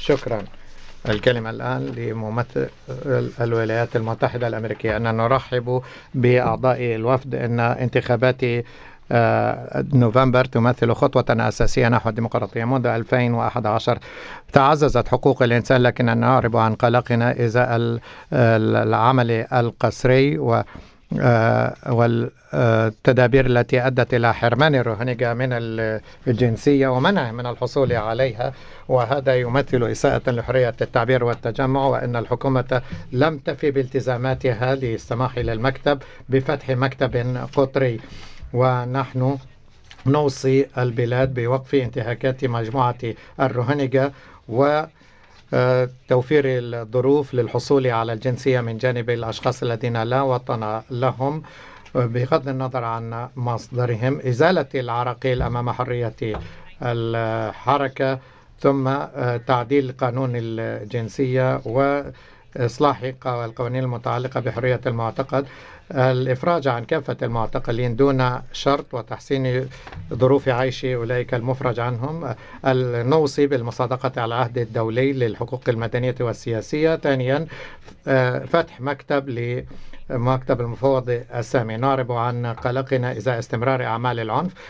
شكرا. الكلمة الآن لممثل الولايات المتحدة الأمريكية. أننا نرحب بأعضاء الوفد. أن انتخابات نوفمبر تمثل خطوة أساسية نحو الديمقراطية. منذ 2011 تعززت حقوق الإنسان، لكننا نعرب عن قلقنا إزاء العمل القسري والتدابير التي أدت إلى حرمان الروهينجا من الجنسية ومنع من الحصول عليها، وهذا يمثل إساءة لحرية التعبير والتجمع، وأن الحكومة لم تفي بالتزاماتها للسماح للمكتب بفتح مكتب قطري. ونحن نوصي البلاد بوقف انتهاكات مجموعة الروهينجا وتوفير الظروف للحصول على الجنسية من جانب الأشخاص الذين لا وطن لهم بغض النظر عن مصدرهم، إزالة العراقيل أمام حرية الحركة، ثم تعديل قانون الجنسية وإصلاح القوانين المتعلقة بحرية المعتقد، الإفراج عن كافة المعتقلين دون شرط، وتحسين ظروف عيش أولئك المفرج عنهم. نوصي بالمصادقة على العهد الدولي للحقوق المدنية والسياسية. ثانيا، فتح مكتب المفوض السامي. نعرب عن قلقنا إزاء استمرار أعمال العنف